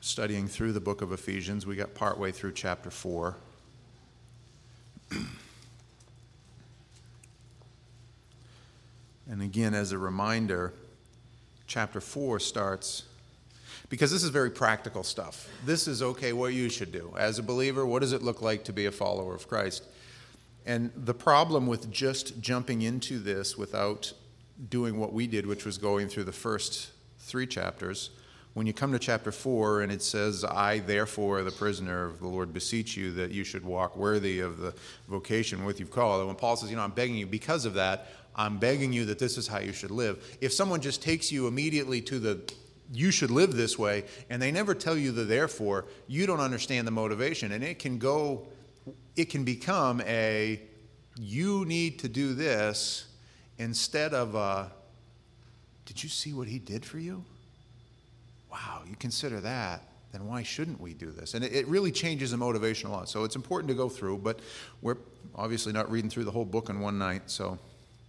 studying through the book of Ephesians. We got partway through chapter 4. And again, as a reminder, chapter 4 starts, because this is very practical stuff. This is, okay, what you should do. As a believer, what does it look like to be a follower of Christ? And the problem with just jumping into this without doing what we did, which was going through the first 3 chapters, when you come to chapter 4 and it says, I, therefore, the prisoner of the Lord, beseech you that you should walk worthy of the vocation with you've called. And when Paul says, I'm begging you, because of that, I'm begging you that this is how you should live. If someone just takes you immediately to the, you should live this way, and they never tell you the therefore, you don't understand the motivation. And it can become a, you need to do this, instead of a, did you see what he did for you? Wow, you consider that, then why shouldn't we do this? And it really changes the motivation a lot. So it's important to go through, but we're obviously not reading through the whole book in one night. So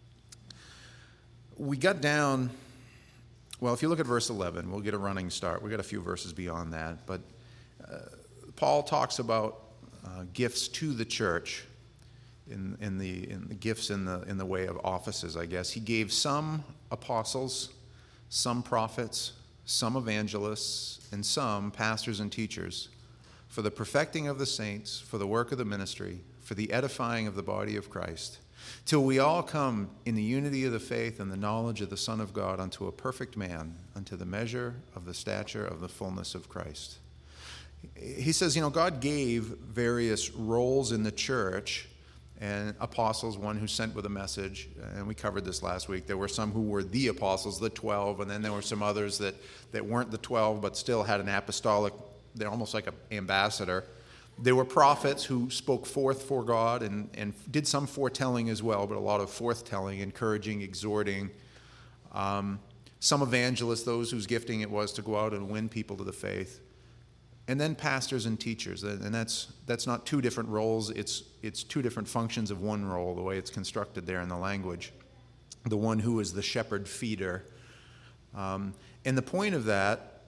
we got down, well, if you look at verse 11, we'll get a running start. We got a few verses beyond that. But Paul talks about gifts to the church in the gifts in the way of offices, I guess. He gave some apostles, some prophets, some evangelists, and some pastors and teachers for the perfecting of the saints, for the work of the ministry, for the edifying of the body of Christ, till we all come in the unity of the faith and the knowledge of the Son of God unto a perfect man, unto the measure of the stature of the fullness of Christ. He says, God gave various roles in the church, and apostles, one who sent with a message, and we covered this last week. There were some who were the apostles, the 12, and then there were some others that weren't the 12 but still had an apostolic, they're almost like an ambassador. There were prophets who spoke forth for God and did some foretelling as well, but a lot of forthtelling, encouraging, exhorting. Some evangelists, those whose gifting it was to go out and win people to the faith. And then pastors and teachers, and that's not 2 different roles, it's 2 different functions of one role, the way it's constructed there in the language. The one who is the shepherd feeder. And the point of that,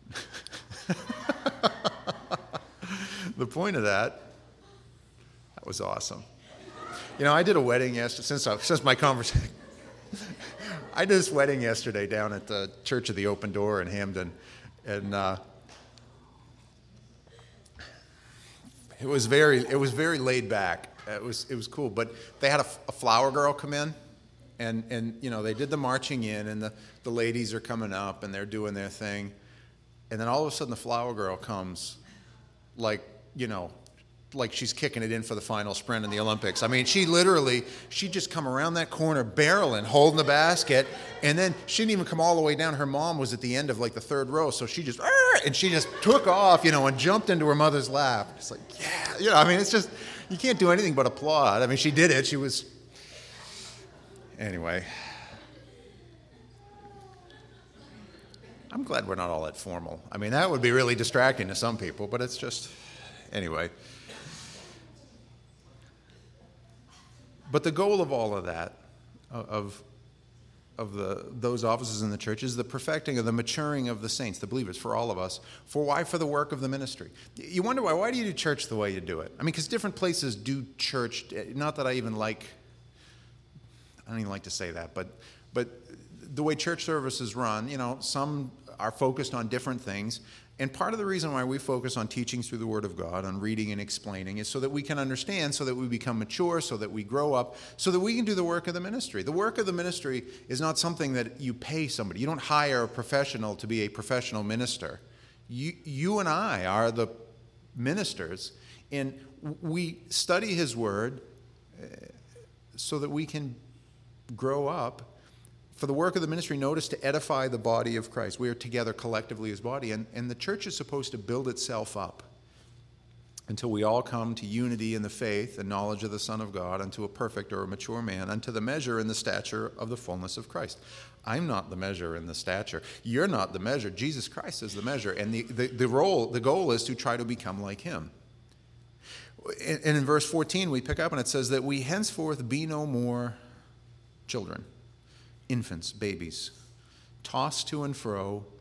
that was awesome. I did a wedding yesterday, since my conversation, I did this wedding yesterday down at the Church of the Open Door in Hamden, and it was very laid back. It was cool, but they had a flower girl come in, and they did the marching in, and the ladies are coming up and they're doing their thing, and then all of a sudden the flower girl comes, like she's kicking it in for the final sprint in the Olympics. I mean, she just come around that corner barreling, holding the basket, and then she didn't even come all the way down. Her mom was at the end of the 3rd row, so she just took off, and jumped into her mother's lap. It's like, yeah, it's just, you can't do anything but applaud. I mean, she did it. Anyway. I'm glad we're not all that formal. I mean, that would be really distracting to some people, but it's just, anyway. But the goal of all of that, of those offices in the church, is the perfecting of the maturing of the saints, the believers, for all of us. For the work of the ministry. You wonder why. Why do you do church the way you do it? I mean, because different places do church. Not that I don't even like to say that, but the way church services run, some are focused on different things. And part of the reason why we focus on teaching through the Word of God, on reading and explaining, is so that we can understand, so that we become mature, so that we grow up, so that we can do the work of the ministry. The work of the ministry is not something that you pay somebody. You don't hire a professional to be a professional minister. You and I are the ministers, and we study His Word so that we can grow up. For the work of the ministry, notice, to edify the body of Christ. We are together collectively as body, and the church is supposed to build itself up until we all come to unity in the faith and knowledge of the Son of God, unto a perfect or a mature man, unto the measure and the stature of the fullness of Christ. I'm not the measure and the stature. You're not the measure. Jesus Christ is the measure, and the goal is to try to become like Him. And in verse 14, we pick up, and it says that we henceforth be no more children, infants, babies, tossed to and fro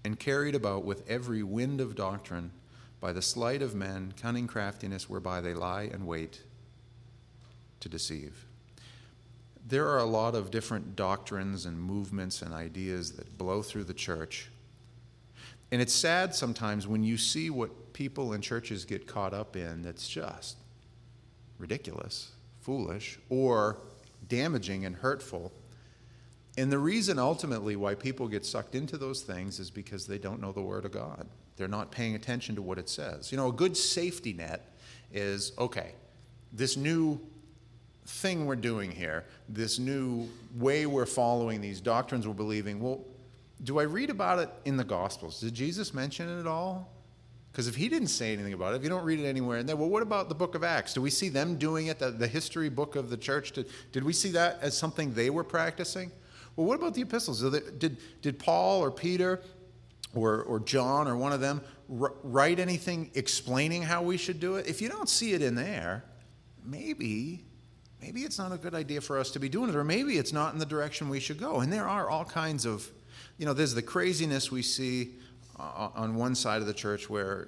and carried about with every wind of doctrine, by the sleight of men, cunning craftiness, whereby they lie and wait to deceive. There are a lot of different doctrines and movements and ideas that blow through the church. And it's sad sometimes when you see what people in churches get caught up in that's just ridiculous, foolish, or damaging and hurtful. And the reason ultimately why people get sucked into those things is because they don't know the Word of God. They're not paying attention to what it says. A good safety net is, okay, this new thing we're doing here, this new way we're following, these doctrines we're believing, well, do I read about it in the Gospels? Did Jesus mention it at all? Because if he didn't say anything about it, if you don't read it anywhere in there, well, what about the book of Acts? Do we see them doing it, the history book of the church? Did we see that as something they were practicing? Well, what about the epistles? Did Paul or Peter or John or one of them write anything explaining how we should do it? If you don't see it in there, maybe it's not a good idea for us to be doing it, or maybe it's not in the direction we should go. And there are all kinds of, there's the craziness we see on one side of the church where,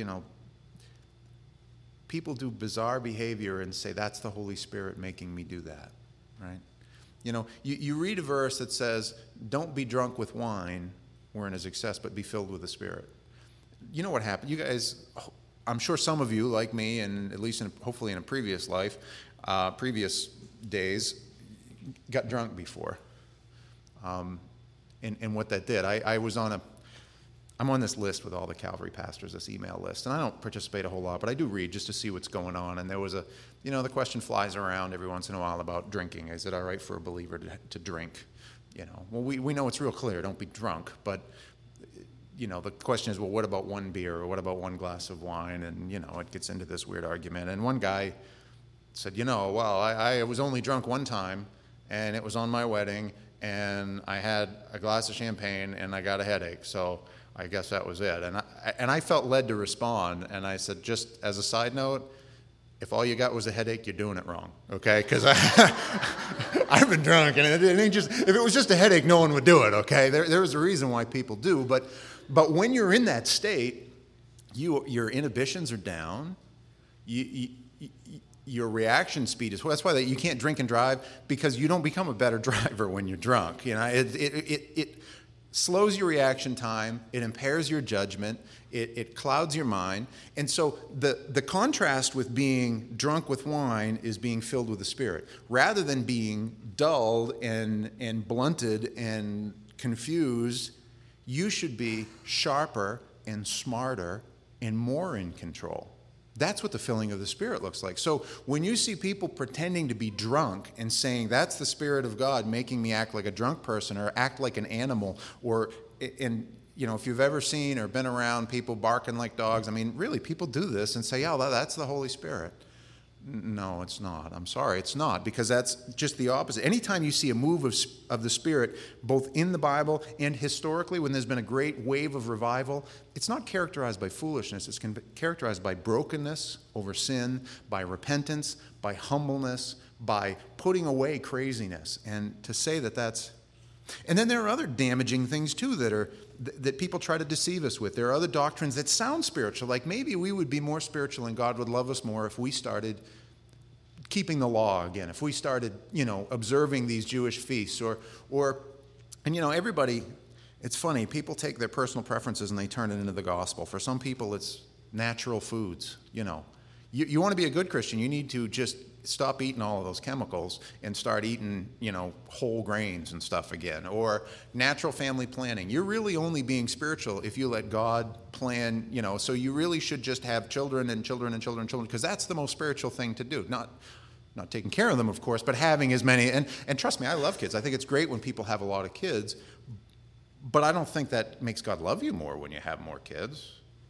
people do bizarre behavior and say, that's the Holy Spirit making me do that, right? You read a verse that says, don't be drunk with wine wherein is excess, but be filled with the Spirit. You know what happened? You guys, I'm sure some of you, like me, and at least hopefully in a previous life, previous days, got drunk before. And what that did, I'm on this list with all the Calvary pastors, this email list, and I don't participate a whole lot, but I do read just to see what's going on. And there was the question flies around every once in a while about drinking. Is it all right for a believer to drink? Well, we know it's real clear, don't be drunk, but, the question is, well, what about one beer, or what about one glass of wine? And, it gets into this weird argument. And one guy said, well, I was only drunk one time, and it was on my wedding, and I had a glass of champagne, and I got a headache, so I guess that was it. And I felt led to respond, and I said, just as a side note, if all you got was a headache, you're doing it wrong, okay? Because I've been drunk, and it ain't just, if it was just a headache, no one would do it, okay? There is a reason why people do, but when you're in that state, your inhibitions are down, your reaction speed is, well, that's why you can't drink and drive, because you don't become a better driver when you're drunk. It slows your reaction time, it impairs your judgment, it clouds your mind. And so the contrast with being drunk with wine is being filled with the Spirit. Rather than being dulled and blunted and confused, you should be sharper and smarter and more in control. That's what the filling of the Spirit looks like. So when you see people pretending to be drunk and saying, that's the Spirit of God making me act like a drunk person or act like an animal, if you've ever seen or been around people barking like dogs, really people do this and say, yeah, that's the Holy Spirit. No, it's not. I'm sorry, it's not, because that's just the opposite. Anytime you see a move of the Spirit, both in the Bible and historically, when there's been a great wave of revival, it's not characterized by foolishness. It's characterized by brokenness over sin, by repentance, by humbleness, by putting away craziness. And to say that's... And then there are other damaging things, too, that people try to deceive us with. There are other doctrines that sound spiritual, like maybe we would be more spiritual and God would love us more if we started keeping the law again, if we started, observing these Jewish feasts, and everybody, it's funny, people take their personal preferences and they turn it into the gospel. For some people, it's natural foods, You want to be a good Christian, you need to just stop eating all of those chemicals and start eating, whole grains and stuff again. Or natural family planning. You're really only being spiritual if you let God plan, so you really should just have children and children and children and children, because that's the most spiritual thing to do. Not taking care of them, of course, but having as many. And trust me, I love kids. I think it's great when people have a lot of kids, but I don't think that makes God love you more when you have more kids.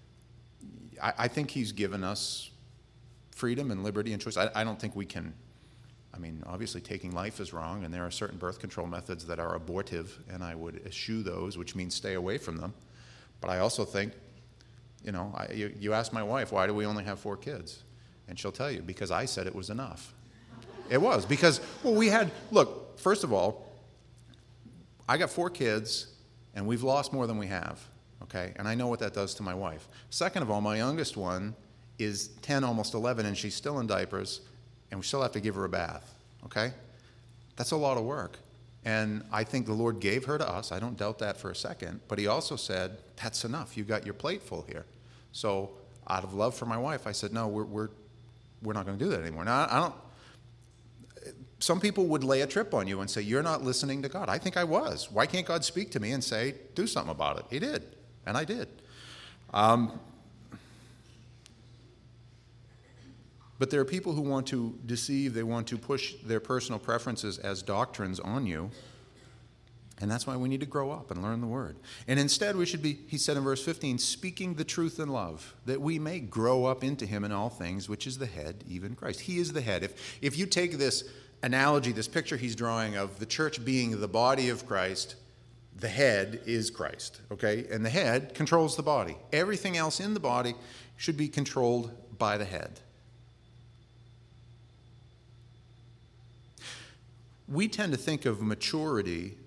I think he's given us freedom and liberty and choice. I don't think we can, obviously taking life is wrong, and there are certain birth control methods that are abortive, and I would eschew those, which means stay away from them. But I also think, you ask my wife, why do we only have 4 kids? And she'll tell you, because I said it was enough. It was, because, first of all, I got 4 kids, and we've lost more than we have. okay? And I know what that does to my wife. Second of all, my youngest one is 10, almost 11, and she's still in diapers, and we still have to give her a bath, okay? That's a lot of work. And I think the Lord gave her to us. I don't doubt that for a second. But he also said, that's enough. You got your plate full here. So out of love for my wife, I said, no, we're not going to do that anymore. Now, I don't. Some people would lay a trip on you and say, you're not listening to God. I think I was. Why can't God speak to me and say, do something about it? He did. And I did. But there are people who want to deceive, they want to push their personal preferences as doctrines on you. And that's why we need to grow up and learn the Word. And instead we should be, he said in verse 15, speaking the truth in love, that we may grow up into him in all things, which is the head, even Christ. He is the head. If you take this analogy, this picture he's drawing of the church being the body of Christ, the head is Christ, okay? And the head controls the body. Everything else in the body should be controlled by the head. We tend to think of maturity,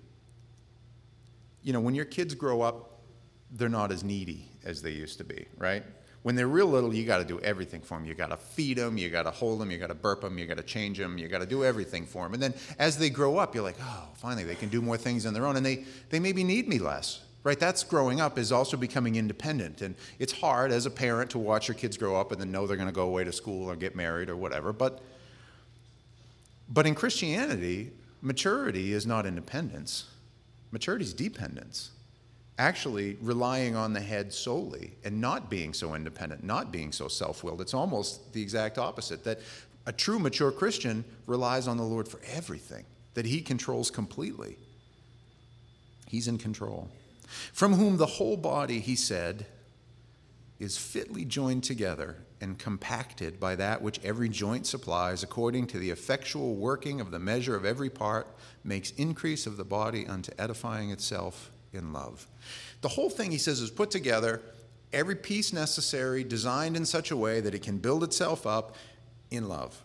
when your kids grow up, they're not as needy as they used to be, right? When they're real little, you got to do everything for them. You got to feed them, you got to hold them, you got to burp them, you got to change them, you got to do everything for them. And then as they grow up, you're like, oh, finally they can do more things on their own, and they maybe need me less, right? That's growing up, is also becoming independent. And it's hard as a parent to watch your kids grow up and then know they're going to go away to school or get married or whatever. But in Christianity, maturity is not independence. Maturity is dependence. Actually relying on the head solely and not being so independent, not being so self-willed. It's almost the exact opposite, that a true mature Christian relies on the Lord for everything, that he controls completely. He's in control. From whom the whole body, he said, is fitly joined together and compacted by that which every joint supplies, according to the effectual working of the measure of every part, makes increase of the body unto edifying itself in love. The whole thing, he says, is put together, every piece necessary, designed in such a way that it can build itself up in love.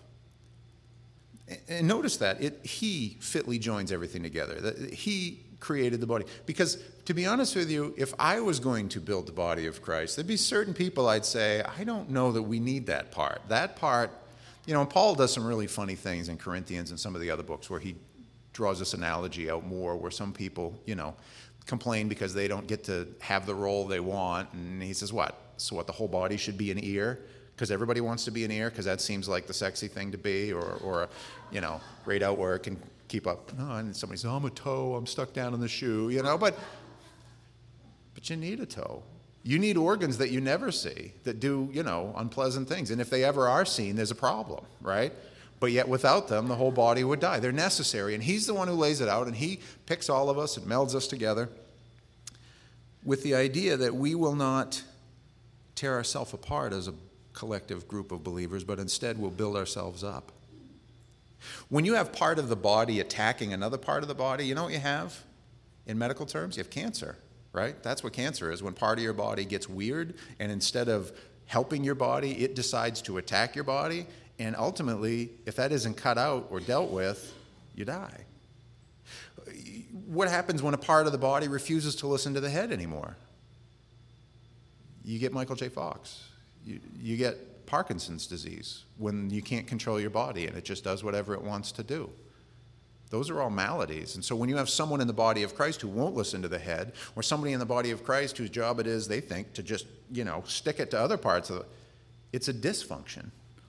And notice that he fitly joins everything together. That he created the body. Because to be honest with you, if I was going to build the body of Christ, there'd be certain people I'd say, I don't know that we need that part. That part, and Paul does some really funny things in Corinthians and some of the other books where he draws this analogy out more, where some people, complain because they don't get to have the role they want. And he says, what? So what, the whole body should be an ear? Because everybody wants to be an ear, because that seems like the sexy thing to be, or great outwork and keep up. No, and somebody says, I'm a toe, I'm stuck down in the shoe, but you need a toe. You need organs that you never see, that do, unpleasant things. And if they ever are seen, there's a problem, right? But yet without them, the whole body would die. They're necessary. And he's the one who lays it out, and he picks all of us and melds us together with the idea that we will not tear ourselves apart as a collective group of believers, but instead we'll build ourselves up. When you have part of the body attacking another part of the body, you know what you have in medical terms? You have cancer, right? That's what cancer is, when part of your body gets weird, and instead of helping your body, it decides to attack your body. And ultimately, if that isn't cut out or dealt with, you die. What happens when a part of the body refuses to listen to the head anymore? You get Michael J. Fox. You get Parkinson's disease, when you can't control your body and it just does whatever it wants to do. Those are all maladies. And so when you have someone in the body of Christ who won't listen to the head, or somebody in the body of Christ whose job it is, they think, to just, stick it to other parts of it, it's a dysfunction.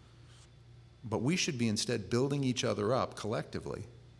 But we should be instead building each other up collectively.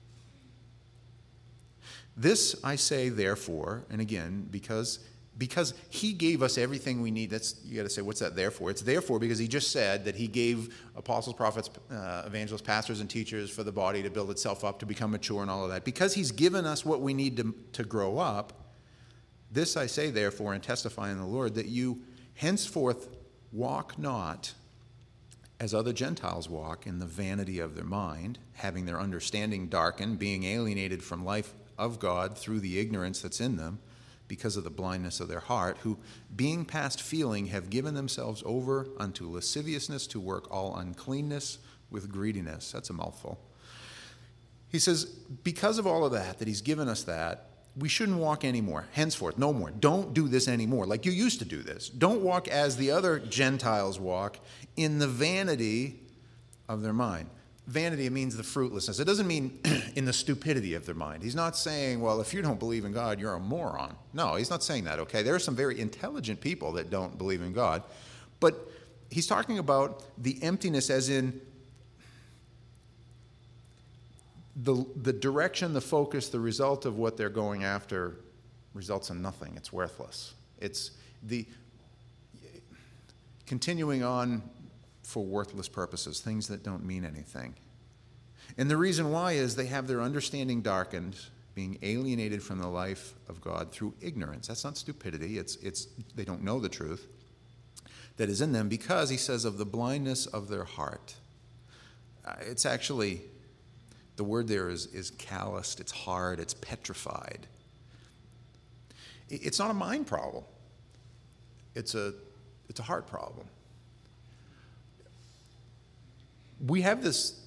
This I say, therefore, and again, because he gave us everything we need. You got to say, what's that therefore? It's therefore because he just said that he gave apostles, prophets, evangelists, pastors, and teachers for the body to build itself up, to become mature and all of that. Because he's given us what we need to grow up, this I say, therefore, and testify in the Lord, that you henceforth walk not as other Gentiles walk, in the vanity of their mind, having their understanding darkened, being alienated from life of God through the ignorance that's in them, because of the blindness of their heart, who, being past feeling, have given themselves over unto lasciviousness, to work all uncleanness with greediness. That's a mouthful. He says, because of all of that he's given us that, we shouldn't walk anymore. Henceforth, no more. Don't do this anymore like you used to do this. Don't walk as the other Gentiles walk in the vanity of their mind. Vanity means the fruitlessness. It doesn't mean in the stupidity of their mind. He's not saying, well, if you don't believe in God, you're a moron. No, he's not saying that, okay? There are some very intelligent people that don't believe in God. But he's talking about the emptiness as in the direction, the focus, the result of what they're going after results in nothing. It's worthless. It's the continuing on for worthless purposes, things that don't mean anything. And the reason why is they have their understanding darkened, being alienated from the life of God through ignorance. That's not stupidity. It's they don't know the truth that is in them because, he says, of the blindness of their heart. It's actually, the word there is calloused, it's hard, it's petrified. It's not a mind problem. It's a heart problem. We have this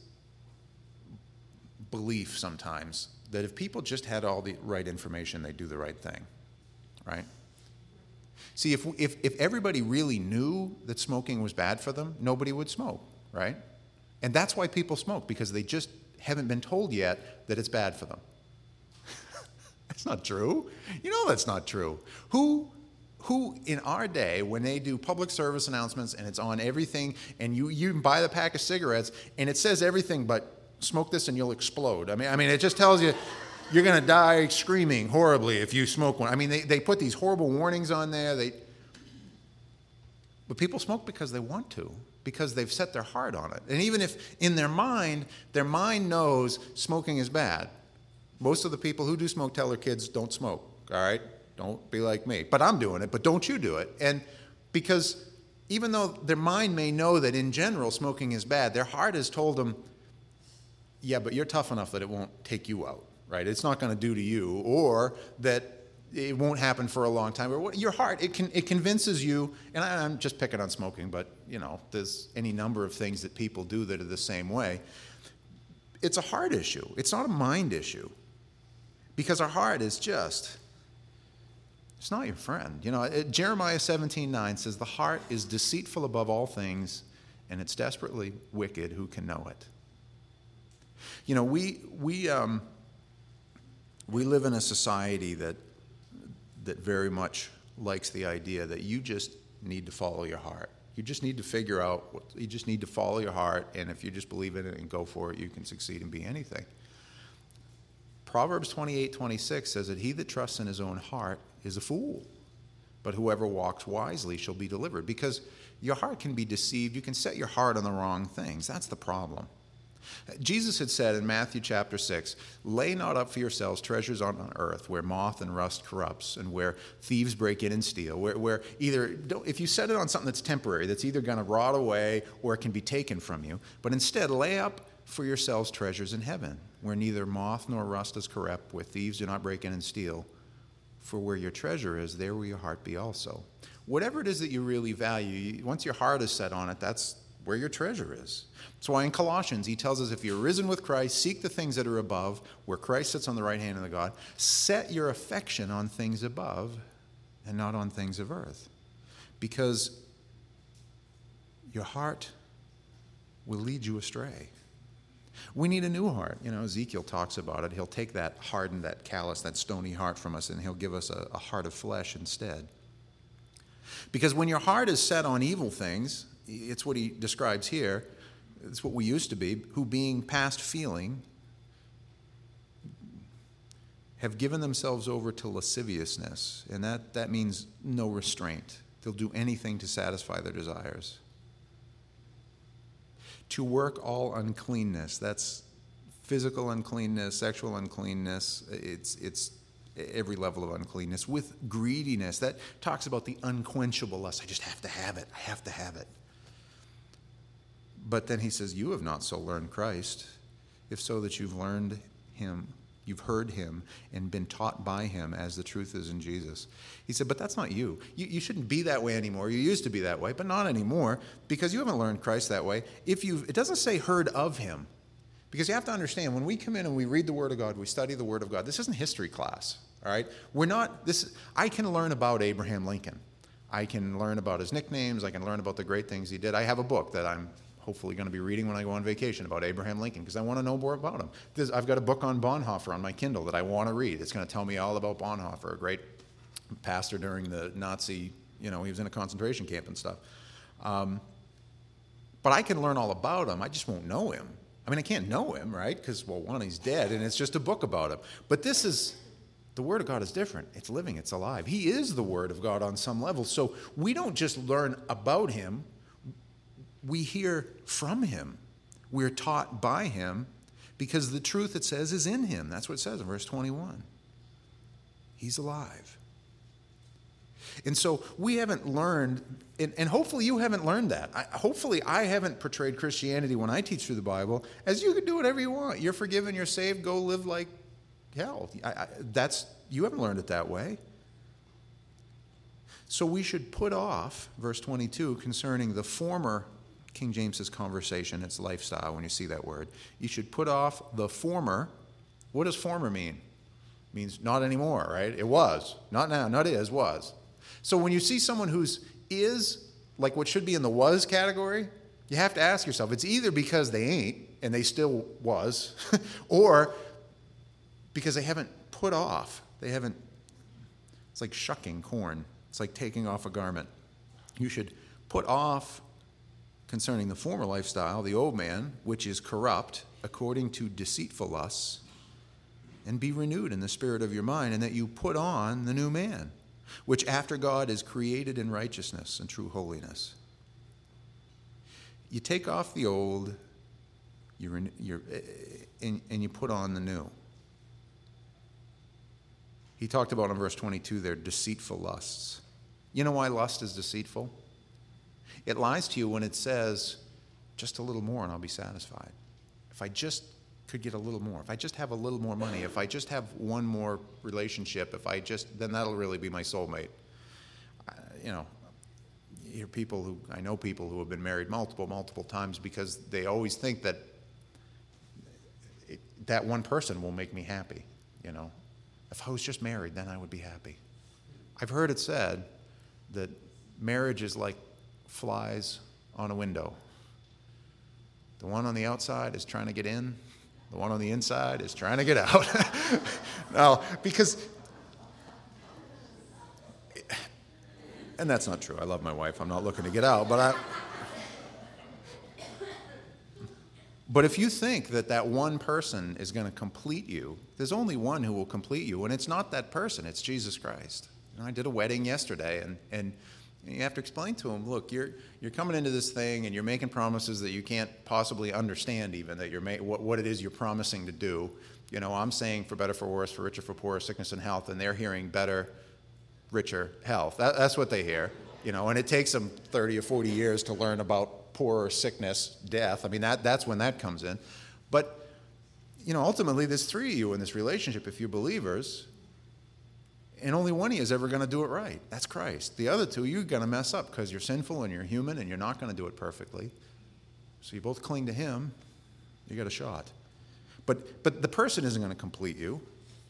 belief sometimes that if people just had all the right information, they'd do the right thing, right? See, if everybody really knew that smoking was bad for them, nobody would smoke, right? And that's why people smoke, because they just haven't been told yet that it's bad for them. That's not true. You know that's not true. Who in our day, when they do public service announcements and it's on everything, and you buy the pack of cigarettes and it says everything but smoke this and you'll explode. I mean, it just tells you you're going to die screaming horribly if you smoke one. I mean, they put these horrible warnings on there. But people smoke because they want to, because they've set their heart on it. And even if in their mind knows smoking is bad. Most of the people who do smoke tell their kids, don't smoke, all right? Don't be like me. But I'm doing it, but don't you do it. And because even though their mind may know that in general smoking is bad, their heart has told them, yeah, but you're tough enough that it won't take you out, right? It's not going to do to you, or that it won't happen for a long time. Or your heart, it convinces you, and I'm just picking on smoking, but, there's any number of things that people do that are the same way. It's a heart issue. It's not a mind issue. Because our heart is just, it's not your friend. Jeremiah 17:9 says, the heart is deceitful above all things, and it's desperately wicked. Who can know it? We live in a society that very much likes the idea that you just need to follow your heart. You just need to figure out, you just need to follow your heart, and if you just believe in it and go for it, you can succeed and be anything. Proverbs 28:26 says that he that trusts in his own heart is a fool, but whoever walks wisely shall be delivered. Because your heart can be deceived. You can set your heart on the wrong things. That's the problem. Jesus had said in Matthew chapter 6, lay not up for yourselves treasures on earth where moth and rust corrupts and where thieves break in and steal, where if you set it on something that's temporary, that's either going to rot away or it can be taken from you, but instead lay up for yourselves treasures in heaven where neither moth nor rust is corrupt, where thieves do not break in and steal. For where your treasure is, there will your heart be also. Whatever it is that you really value, once your heart is set on it, that's where your treasure is. That's why in Colossians he tells us, if you're risen with Christ, seek the things that are above, where Christ sits on the right hand of the God. Set your affection on things above and not on things of earth. Because your heart will lead you astray. We need a new heart. Ezekiel talks about it. He'll take that hardened, that callous, that stony heart from us, and he'll give us a heart of flesh instead. Because when your heart is set on evil things, it's what he describes here. It's what we used to be, who being past feeling have given themselves over to lasciviousness. And that means no restraint. They'll do anything to satisfy their desires. To work all uncleanness. That's physical uncleanness, sexual uncleanness. It's every level of uncleanness. With greediness. That talks about the unquenchable lust. I just have to have it. I have to have it. But then he says, you have not so learned Christ, if so that you've learned him, you've heard him, and been taught by him as the truth is in Jesus. He said, but that's not you. You shouldn't be that way anymore. You used to be that way, but not anymore, because you haven't learned Christ that way. It doesn't say heard of him, because you have to understand, when we come in and we read the Word of God, we study the Word of God, this isn't history class. All right? I can learn about Abraham Lincoln. I can learn about his nicknames. I can learn about the great things he did. I have a book that I'm hopefully going to be reading when I go on vacation about Abraham Lincoln because I want to know more about him. I've got a book on Bonhoeffer on my Kindle that I want to read. It's going to tell me all about Bonhoeffer, a great pastor during the Nazi, he was in a concentration camp and stuff. But I can learn all about him. I just won't know him. I mean, I can't know him, right? Because, well, one, he's dead, and it's just a book about him. But the Word of God is different. It's living. It's alive. He is the Word of God on some level. So we don't just learn about him. We hear from him. We're taught by him because the truth, it says, is in him. That's what it says in verse 21. He's alive. And so we haven't learned, and hopefully you haven't learned that. Hopefully I haven't portrayed Christianity when I teach through the Bible as you can do whatever you want. You're forgiven, you're saved, go live like hell. You haven't learned it that way. So we should put off, verse 22, concerning the former, King James's conversation, its lifestyle, when you see that word. You should put off the former. What does former mean? It means not anymore, right? It was. Not now, not is, was. So when you see someone who's is, like what should be in the was category, you have to ask yourself, it's either because they ain't, and they still was, or because they haven't put off. It's like shucking corn. It's like taking off a garment. You should put off concerning the former lifestyle, the old man, which is corrupt, according to deceitful lusts, and be renewed in the spirit of your mind, and that you put on the new man, which after God is created in righteousness and true holiness. You take off the old, and you put on the new. He talked about in verse 22 there, deceitful lusts. You know why lust is deceitful? It lies to you when it says, just a little more and I'll be satisfied. If I just could get a little more, if I just have a little more money, if I just have one more relationship, then that'll really be my soulmate. I know people who have been married multiple times because they always think that that one person will make me happy, If I was just married, then I would be happy. I've heard it said that marriage is like flies on a window. The one on the outside is trying to get in. The one on the inside is trying to get out. No, and that's not true. I love my wife. I'm not looking to get out, But if you think that one person is going to complete you, there's only one who will complete you, and it's not that person, it's Jesus Christ. I did a wedding yesterday, and you have to explain to them, look, you're coming into this thing, and you're making promises that you can't possibly understand even, that what it is you're promising to do. I'm saying for better, for worse, for richer, for poorer, sickness and health, and they're hearing better, richer, health. That's what they hear, and it takes them 30 or 40 years to learn about poor, sickness, death. I mean, that's when that comes in. But, ultimately, there's three of you in this relationship if you're believers, and only one of you is ever going to do it right. That's Christ. The other two, you're going to mess up because you're sinful and you're human and you're not going to do it perfectly. So you both cling to him. You got a shot. But the person isn't going to complete you.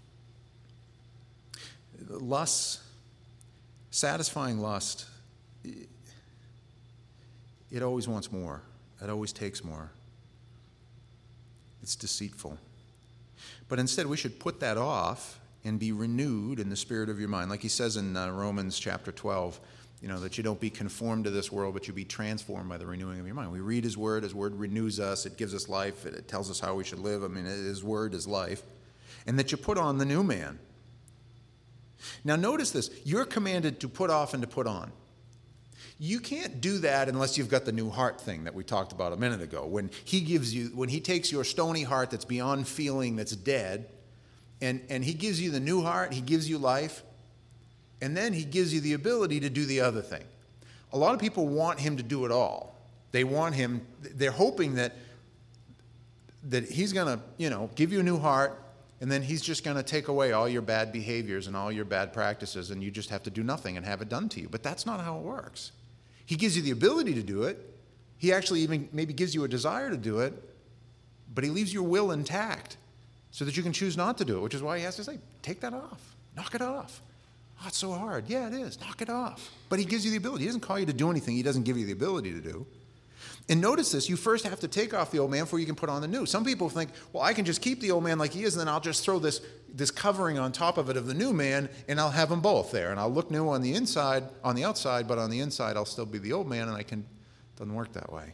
Lust, satisfying lust, it always wants more. It always takes more. It's deceitful. But instead, we should put that off and be renewed in the spirit of your mind. Like he says in Romans chapter 12, that you don't be conformed to this world, but you be transformed by the renewing of your mind. We read his word renews us, it gives us life, it tells us how we should live. I mean, his word is life. And that you put on the new man. Now notice this, you're commanded to put off and to put on. You can't do that unless you've got the new heart thing that we talked about a minute ago. When he takes your stony heart that's beyond feeling, that's dead, and he gives you the new heart, he gives you life, and then he gives you the ability to do the other thing. A lot of people want him to do it all. They're hoping that he's going to, give you a new heart, and then he's just going to take away all your bad behaviors and all your bad practices, and you just have to do nothing and have it done to you. But that's not how it works. He gives you the ability to do it. He actually even maybe gives you a desire to do it, but he leaves your will intact so that you can choose not to do it, which is why he has to say, take that off. Knock it off. Oh, it's so hard. Yeah, it is. Knock it off. But he gives you the ability. He doesn't call you to do anything he doesn't give you the ability to do. And notice this, you first have to take off the old man before you can put on the new. Some people think, well, I can just keep the old man like he is, and then I'll just throw this covering on top of it of the new man, and I'll have them both there. And I'll look new on the inside, on the outside, but on the inside I'll still be the old man, and it doesn't work that way.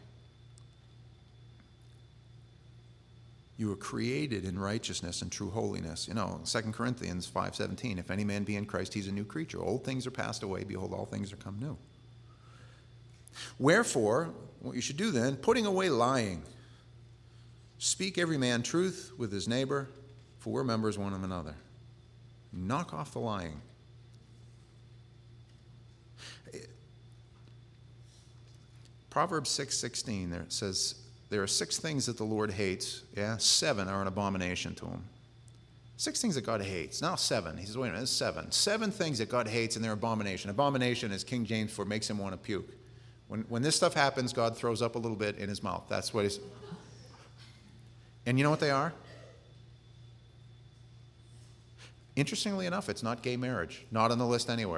You were created in righteousness and true holiness. 2 Corinthians 5:17, if any man be in Christ, he's a new creature. Old things are passed away. Behold, all things are come new. Wherefore, what you should do then, putting away lying, speak every man truth with his neighbor, for we're members one of another. Knock off the lying. Proverbs 6:16, there it says, there are 6 things that the Lord hates. 7 are an abomination to him. 6 things that God hates. Now 7. He says, wait a minute, there's 7. 7 things that God hates and they're abomination. Abomination, as King James for, makes him want to puke. When this stuff happens, God throws up a little bit in his mouth. That's what he's... And you know what they are? Interestingly enough, it's not gay marriage. Not on the list anywhere.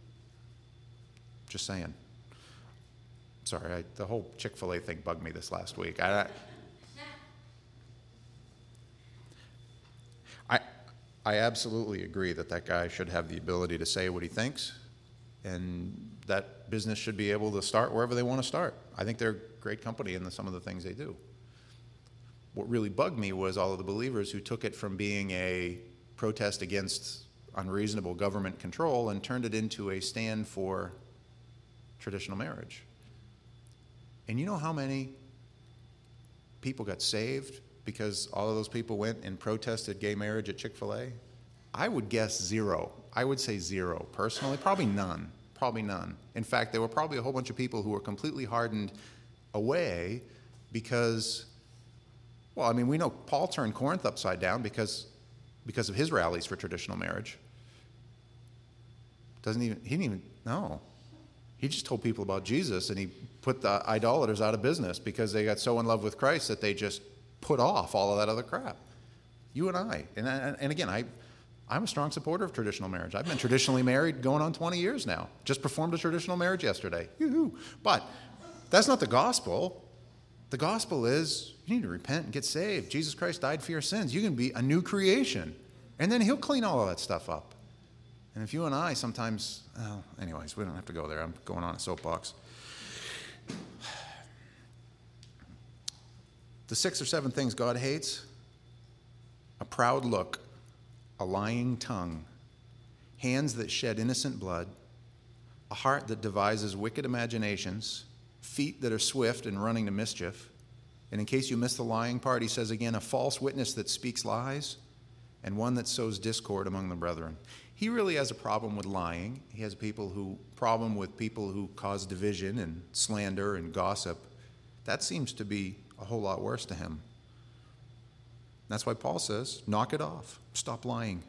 Just saying. Sorry, the whole Chick-fil-A thing bugged me this last week. I absolutely agree that guy should have the ability to say what he thinks, and that business should be able to start wherever they want to start. I think they're a great company in some of the things they do. What really bugged me was all of the believers who took it from being a protest against unreasonable government control and turned it into a stand for traditional marriage. And you know how many people got saved because all of those people went and protested gay marriage at Chick-fil-A? I would guess 0. I would say 0. Personally, probably none. Probably none. In fact, there were probably a whole bunch of people who were completely hardened away because, well, I mean, we know Paul turned Corinth upside down because of his rallies for traditional marriage. He didn't even, no. He just told people about Jesus, and he put the idolaters out of business because they got so in love with Christ that they just put off all of that other crap. You and I. And again, I'm a strong supporter of traditional marriage. I've been traditionally married going on 20 years now. Just performed a traditional marriage yesterday. Yoo-hoo. But that's not the gospel. The gospel is you need to repent and get saved. Jesus Christ died for your sins. You can be a new creation. And then he'll clean all of that stuff up. And if you and I sometimes, anyways, we don't have to go there. I'm going on a soapbox. The 6 or 7 things God hates: a proud look, a lying tongue, hands that shed innocent blood, a heart that devises wicked imaginations, feet that are swift in running to mischief. And in case you missed the lying part, he says again, a false witness that speaks lies, and one that sows discord among the brethren. He really has a problem with lying. He has a problem with people who cause division and slander and gossip. That seems to be a whole lot worse to him. That's why Paul says, knock it off. Stop lying.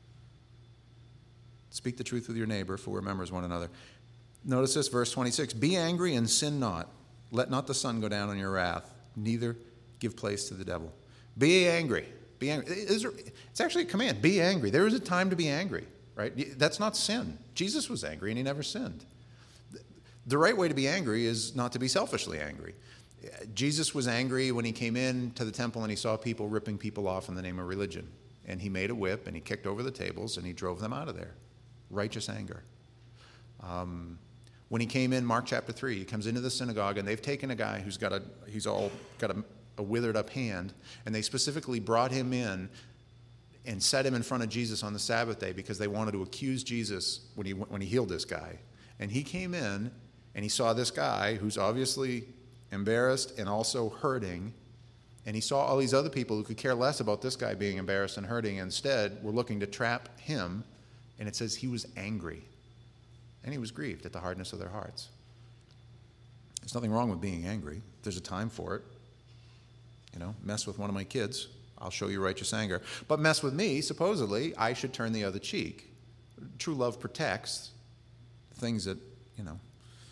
Speak the truth with your neighbor, for we're members one another. Notice this, verse 26. Be angry and sin not. Let not the sun go down on your wrath, neither give place to the devil. Be angry. Be angry. It's actually a command. Be angry. There is a time to be angry, right? That's not sin. Jesus was angry and he never sinned. The right way to be angry is not to be selfishly angry. Jesus was angry when he came in to the temple and he saw people ripping people off in the name of religion. And he made a whip and he kicked over the tables and he drove them out of there. Righteous anger. When he came in, Mark chapter 3, he comes into the synagogue and they've taken a guy who's got a withered up hand, and they specifically brought him in and set him in front of Jesus on the Sabbath day because they wanted to accuse Jesus when he healed this guy. And he came in and he saw this guy who's obviously embarrassed and also hurting, and he saw all these other people who could care less about this guy being embarrassed and hurting, and instead were looking to trap him, and it says he was angry and he was grieved at the hardness of their hearts. There's nothing wrong with being angry. There's a time for it. Mess with one of my kids, I'll show you righteous anger. But mess with me, supposedly, I should turn the other cheek. True love protects things that,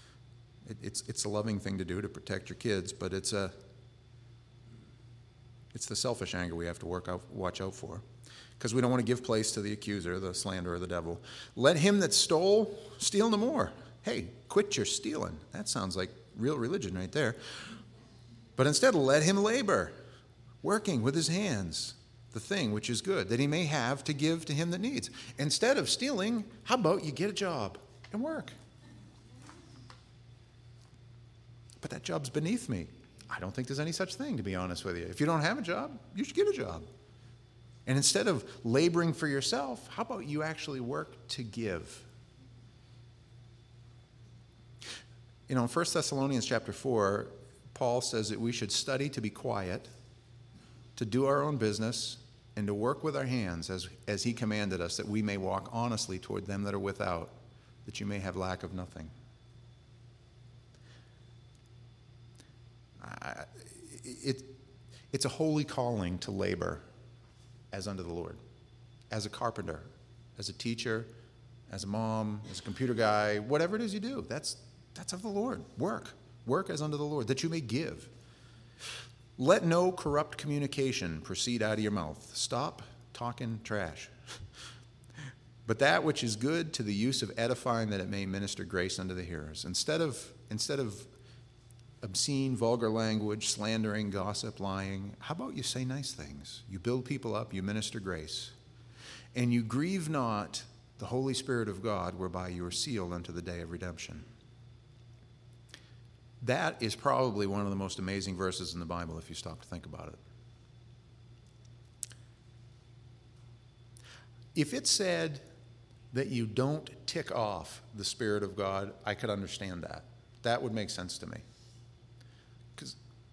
it's a loving thing to do to protect your kids, but it's It's the selfish anger we have to watch out for, because we don't want to give place to the accuser, the slanderer, the devil. Let him that stole steal no more. Hey, quit your stealing. That sounds like real religion right there. But instead, let him labor, working with his hands, the thing which is good, that he may have to give to him that needs. Instead of stealing, how about you get a job and work? But that job's beneath me. I don't think there's any such thing, to be honest with you. If you don't have a job, you should get a job. And instead of laboring for yourself, how about you actually work to give? You know, in 1 Thessalonians chapter 4, Paul says that we should study to be quiet, to do our own business, and to work with our hands as he commanded us, that we may walk honestly toward them that are without, that you may have lack of nothing. It's a holy calling to labor as unto the Lord, as a carpenter, as a teacher, as a mom, as a computer guy, whatever it is you do, that's of the Lord. Work as unto the Lord, that you may give. Let no corrupt communication proceed out of your mouth. Stop talking trash. But that which is good to the use of edifying, that it may minister grace unto the hearers. Instead of obscene, vulgar language, slandering, gossip, lying, how about you say nice things? You build people up, you minister grace. And you grieve not the Holy Spirit of God, whereby you are sealed unto the day of redemption. That is probably one of the most amazing verses in the Bible if you stop to think about it. If it said that you don't tick off the Spirit of God, I could understand that. That would make sense to me. Because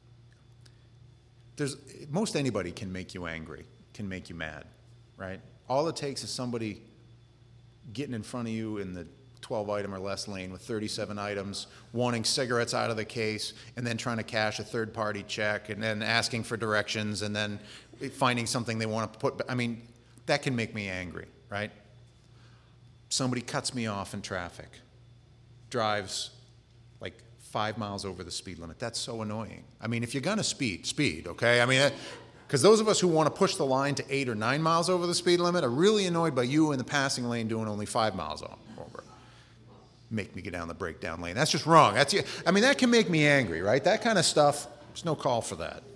most anybody can make you angry, can make you mad, right? All it takes is somebody getting in front of you in the 12-item or less lane with 37 items, wanting cigarettes out of the case, and then trying to cash a third-party check, and then asking for directions, and then finding something they want to put. I mean, that can make me angry, right? Somebody cuts me off in traffic, drives like 5 miles over the speed limit. That's so annoying. I mean, if you're going to speed, okay? I mean, because those of us who want to push the line to 8 or 9 miles over the speed limit are really annoyed by you in the passing lane doing only 5 miles over. Make me get down the breakdown lane. That's just wrong. I mean, that can make me angry, right? That kind of stuff, there's no call for that.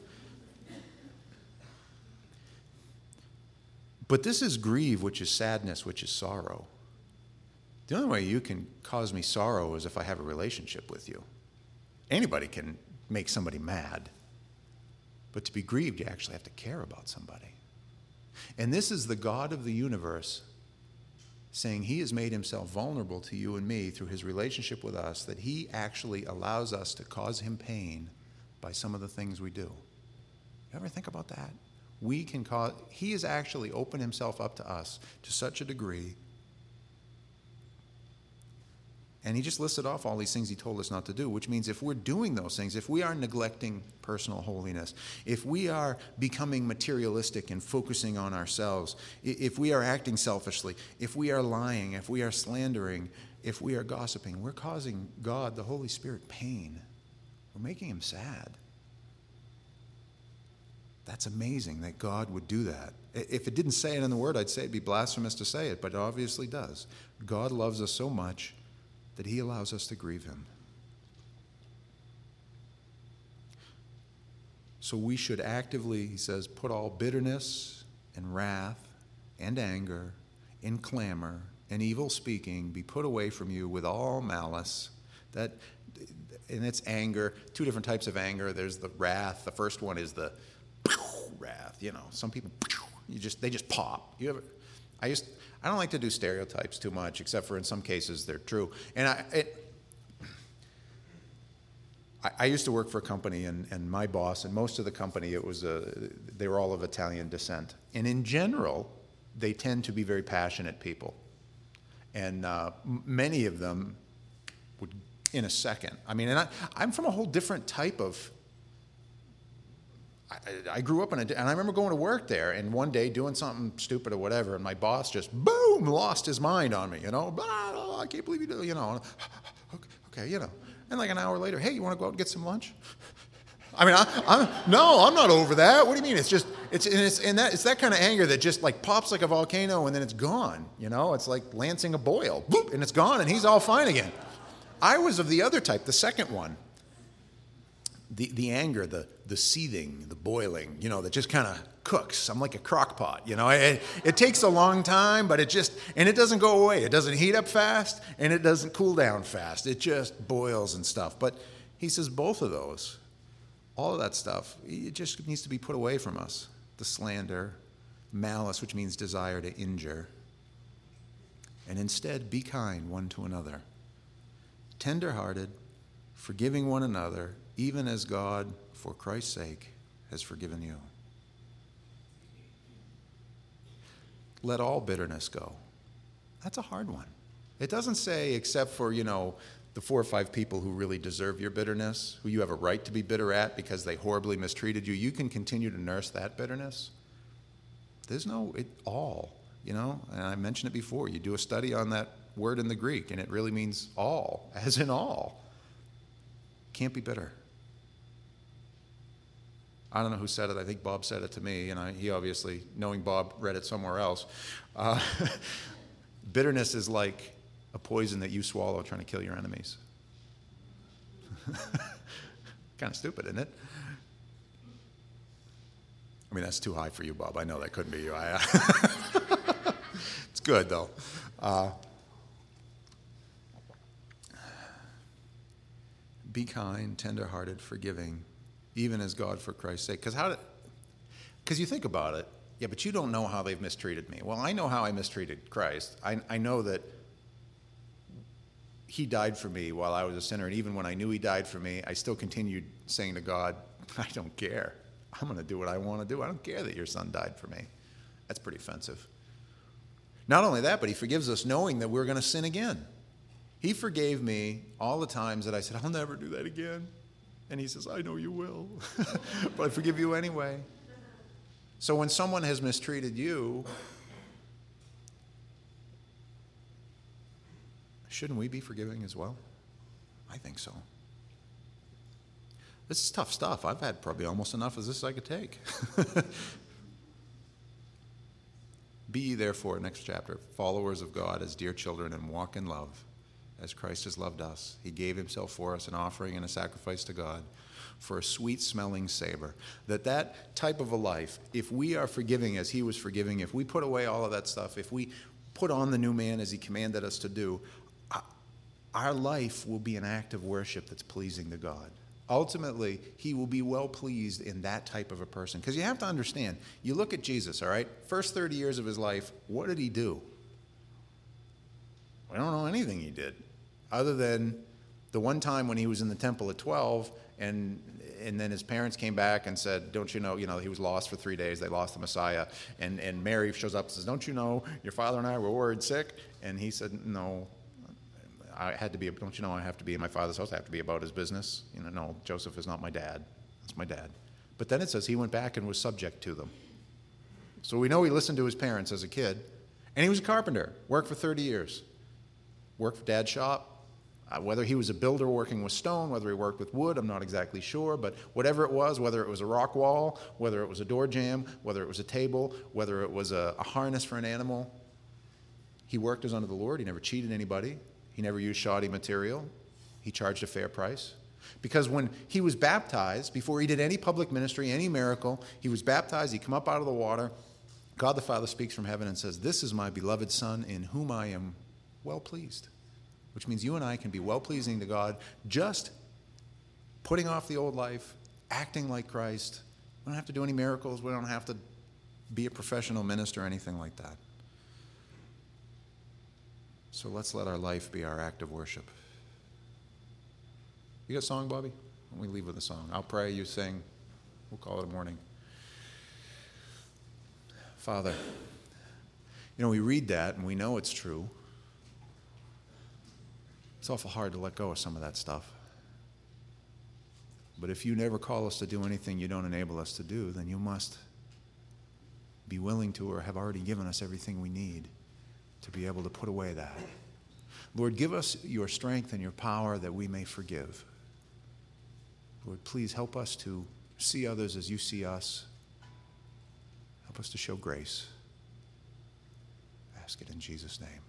But this is grieve, which is sadness, which is sorrow. The only way you can cause me sorrow is if I have a relationship with you. Anybody can make somebody mad. But to be grieved, you actually have to care about somebody. And this is the God of the universe saying he has made himself vulnerable to you and me through his relationship with us, that he actually allows us to cause him pain by some of the things we do. You ever think about that? He has actually opened himself up to us to such a degree. And he just listed off all these things he told us not to do, which means if we're doing those things, if we are neglecting personal holiness, if we are becoming materialistic and focusing on ourselves, if we are acting selfishly, if we are lying, if we are slandering, if we are gossiping, we're causing God, the Holy Spirit, pain. We're making him sad. That's amazing that God would do that. If it didn't say it in the Word, I'd say it'd be blasphemous to say it, but it obviously does. God loves us so much that he allows us to grieve him. So we should actively, he says, put all bitterness and wrath and anger and clamor and evil speaking be put away from you with all malice. And it's anger, two different types of anger. There's the wrath. The first one is the wrath. You know, some people, they just pop. I don't like to do stereotypes too much, except for in some cases they're true. And I used to work for a company, and my boss and most of the company, they were all of Italian descent. And in general, they tend to be very passionate people. And many of them would, in a second. I mean, and I'm from a whole different type of. I grew up and I remember going to work there, and one day doing something stupid or whatever, and my boss just, boom, lost his mind on me, blah, blah, I can't believe you do, okay, And like an hour later, hey, you want to go out and get some lunch? I mean, I'm not over that. What do you mean? It's that kind of anger that just like pops like a volcano and then it's gone. You know, it's like lancing a boil, boop, and it's gone, and he's all fine again. I was of the other type, the second one. The anger, the seething, the boiling, you know, that just kind of cooks. I'm like a crock pot, you know. It takes a long time, but it doesn't go away. It doesn't heat up fast, and it doesn't cool down fast. It just boils and stuff. But he says both of those, all of that stuff, it just needs to be put away from us. The slander, malice, which means desire to injure. And instead, be kind one to another, tender-hearted, forgiving one another, even as God, for Christ's sake, has forgiven you. Let all bitterness go. That's a hard one. It doesn't say except for, you know, the 4 or 5 people who really deserve your bitterness, who you have a right to be bitter at because they horribly mistreated you. You can continue to nurse that bitterness. There's no all, you know, and I mentioned it before. You do a study on that word in the Greek, and it really means all, as in all. Can't be bitter. I don't know who said it. I think Bob said it to me, and he obviously, knowing Bob, read it somewhere else. Bitterness is like a poison that you swallow trying to kill your enemies. Kind of stupid, isn't it? I mean, that's too high for you, Bob. I know that couldn't be you. It's good, though. Be kind, tender-hearted, forgiving, even as God for Christ's sake. Because you think about it, yeah, but you don't know how they've mistreated me. Well, I know how I mistreated Christ. I know that he died for me while I was a sinner, and even when I knew he died for me, I still continued saying to God, I don't care. I'm going to do what I want to do. I don't care that your son died for me. That's pretty offensive. Not only that, but he forgives us knowing that we're going to sin again. He forgave me all the times that I said, I'll never do that again. And he says, I know you will, but I forgive you anyway. So when someone has mistreated you, shouldn't we be forgiving as well? I think so. This is tough stuff. I've had probably almost enough as this I could take. Be ye therefore, next chapter, followers of God as dear children, and walk in love as Christ has loved us. He gave himself for us, an offering and a sacrifice to God for a sweet-smelling savor. That type of a life, if we are forgiving as he was forgiving, if we put away all of that stuff, if we put on the new man as he commanded us to do, our life will be an act of worship that's pleasing to God. Ultimately, he will be well pleased in that type of a person. Because you have to understand, you look at Jesus, all right? First 30 years of his life, what did he do? We don't know anything he did, other than the one time when he was in the temple at 12, and then his parents came back and said, don't you know, he was lost for 3 days. They lost the Messiah. And Mary shows up and says, don't you know, your father and I were worried sick? And he said, no. Don't you know I have to be in my father's house? I have to be about his business. No, Joseph is not my dad. That's my dad. But then it says he went back and was subject to them. So we know he listened to his parents as a kid. And he was a carpenter, worked for 30 years. Worked for dad's shop. Whether he was a builder working with stone, whether he worked with wood, I'm not exactly sure. But whatever it was, whether it was a rock wall, whether it was a door jamb, whether it was a table, whether it was a harness for an animal, he worked as unto the Lord. He never cheated anybody. He never used shoddy material. He charged a fair price. Because when he was baptized, before he did any public ministry, any miracle, he was baptized, he come up out of the water, God the Father speaks from heaven and says, this is my beloved Son in whom I am well pleased. Which means you and I can be well-pleasing to God just putting off the old life, acting like Christ. We don't have to do any miracles. We don't have to be a professional minister or anything like that. So let's let our life be our act of worship. You got a song, Bobby? Why don't we leave with a song? I'll pray, you sing. We'll call it a morning. Father, we read that and we know it's true. It's awful hard to let go of some of that stuff. But if you never call us to do anything you don't enable us to do, then you must be willing to or have already given us everything we need to be able to put away that. Lord, give us your strength and your power that we may forgive. Lord, please help us to see others as you see us. Help us to show grace. I ask it in Jesus' name.